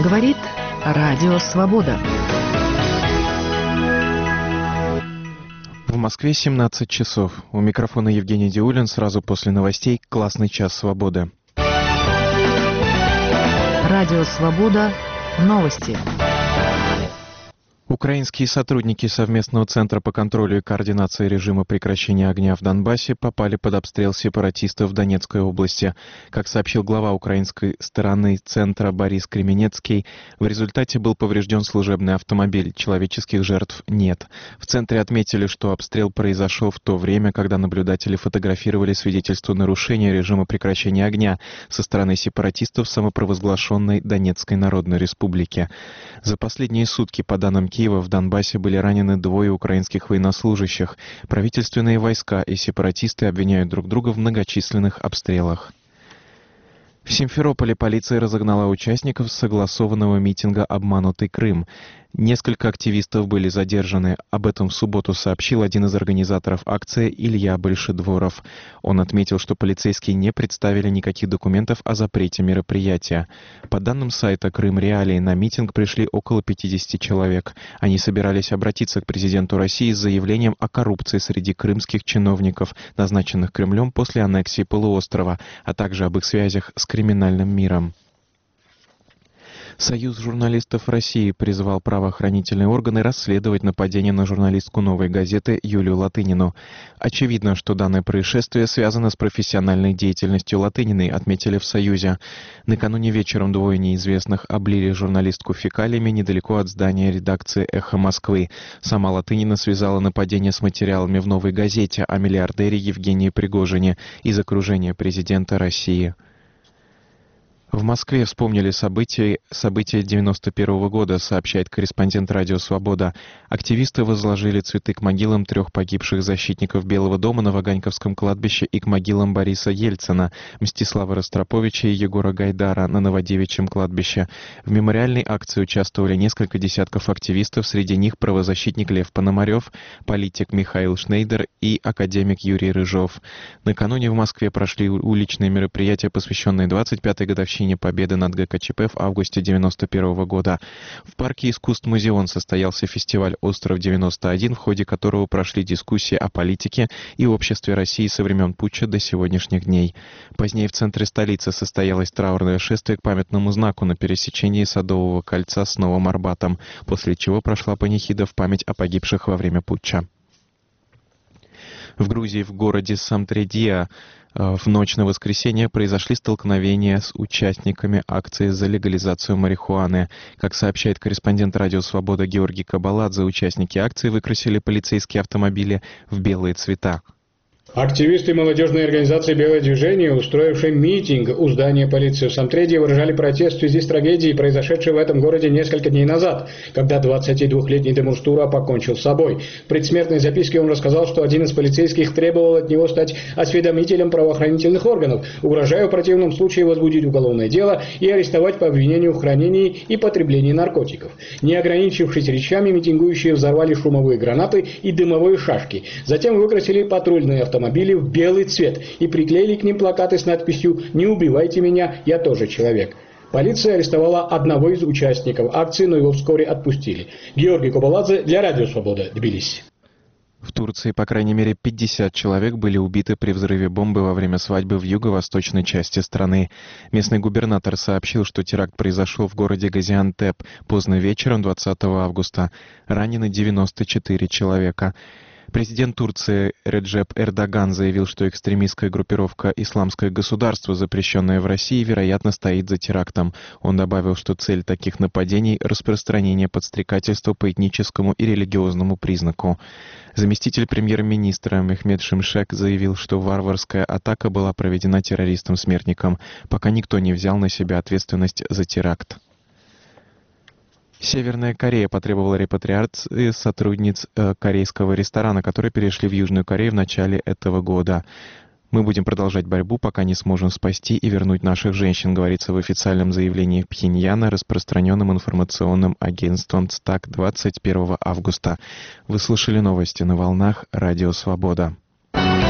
Говорит Радио Свобода. В Москве 17 часов. У микрофона Евгений Диулин. Сразу после новостей «Классный час свободы». Радио Свобода. Новости. Украинские сотрудники Совместного центра по контролю и координации режима прекращения огня в Донбассе попали под обстрел сепаратистов в Донецкой области. Как сообщил глава украинской стороны центра Борис Кременецкий, в результате был поврежден служебный автомобиль. Человеческих жертв нет. В центре отметили, что обстрел произошел в то время, когда наблюдатели фотографировали свидетельство нарушения режима прекращения огня со стороны сепаратистов самопровозглашенной Донецкой Народной Республики. За последние сутки, по данным Киева, в Донбассе были ранены 2 украинских военнослужащих. Правительственные войска и сепаратисты обвиняют друг друга в многочисленных обстрелах. В Симферополе полиция разогнала участников согласованного митинга «Обманутый Крым». Несколько активистов были задержаны. Об этом в субботу сообщил один из организаторов акции Илья Большедворов. Он отметил, что полицейские не представили никаких документов о запрете мероприятия. По данным сайта «Крым Реалии», на митинг пришли около 50 человек. Они собирались обратиться к президенту России с заявлением о коррупции среди крымских чиновников, назначенных Кремлем после аннексии полуострова, а также об их связях с криминальным миром. Союз журналистов России призвал правоохранительные органы расследовать нападение на журналистку «Новой газеты» Юлию Латынину. Очевидно, что данное происшествие связано с профессиональной деятельностью Латыниной, отметили в Союзе. Накануне вечером 2 неизвестных облили журналистку фекалиями недалеко от здания редакции «Эхо Москвы». Сама Латынина связала нападение с материалами в «Новой газете» о миллиардере Евгении Пригожине из окружения президента России. В Москве вспомнили события 1991 года, сообщает корреспондент «Радио Свобода». Активисты возложили цветы к могилам 3 погибших защитников Белого дома на Ваганьковском кладбище и к могилам Бориса Ельцина, Мстислава Ростроповича и Егора Гайдара на Новодевичьем кладбище. В мемориальной акции участвовали несколько десятков активистов, среди них правозащитник Лев Пономарев, политик Михаил Шнейдер и академик Юрий Рыжов. Накануне в Москве прошли уличные мероприятия, посвященные 25-й годовщине победы над ГКЧП в августе 1991 года. В парке искусств «Музеон» состоялся фестиваль «Остров-91», в ходе которого прошли дискуссии о политике и обществе России со времен путча до сегодняшних дней. Позднее в центре столицы состоялось траурное шествие к памятному знаку на пересечении Садового кольца с Новым Арбатом, после чего прошла панихида в память о погибших во время путча. В Грузии, в городе Самтредия, в ночь на воскресенье произошли столкновения с участниками акции за легализацию марихуаны. Как сообщает корреспондент «Радио Свобода» Георгий Кабаладзе, участники акции выкрасили полицейские автомобили в белые цвета. Активисты молодежной организации «Белое движение», устроившие митинг у здания полиции в Самтреде, выражали протест в связи с трагедией, произошедшей в этом городе несколько дней назад, когда 22-летний Демурстура покончил с собой. В предсмертной записке он рассказал, что один из полицейских требовал от него стать осведомителем правоохранительных органов, угрожая в противном случае возбудить уголовное дело и арестовать по обвинению в хранении и потреблении наркотиков. Не ограничившись речами, митингующие взорвали шумовые гранаты и дымовые шашки. Затем выкрасили патрульные автомобили в белый цвет и приклеили к ним плакаты с надписью «Не убивайте меня, я тоже человек». Полиция арестовала одного из участников акции, но его вскоре отпустили. Георгий Кабаладзе для Радио Свобода, Тбилиси. В Турции, по крайней мере, 50 человек были убиты при взрыве бомбы во время свадьбы в юго-восточной части страны. Местный губернатор сообщил, что теракт произошел в городе Газиантеп поздно вечером 20 августа. Ранены 94 человека. Президент Турции Реджеп Эрдоган заявил, что экстремистская группировка «Исламское государство», запрещенная в России, вероятно, стоит за терактом. Он добавил, что цель таких нападений – распространение подстрекательства по этническому и религиозному признаку. Заместитель премьер-министра Мехмед Шимшек заявил, что варварская атака была проведена террористом-смертником, пока никто не взял на себя ответственность за теракт. Северная Корея потребовала репатриации сотрудниц корейского ресторана, которые перешли в Южную Корею в начале этого года. «Мы будем продолжать борьбу, пока не сможем спасти и вернуть наших женщин», говорится в официальном заявлении Пхеньяна, распространенном информационным агентством ЦТАК 21 августа. Вы слушали новости на волнах Радио Свобода.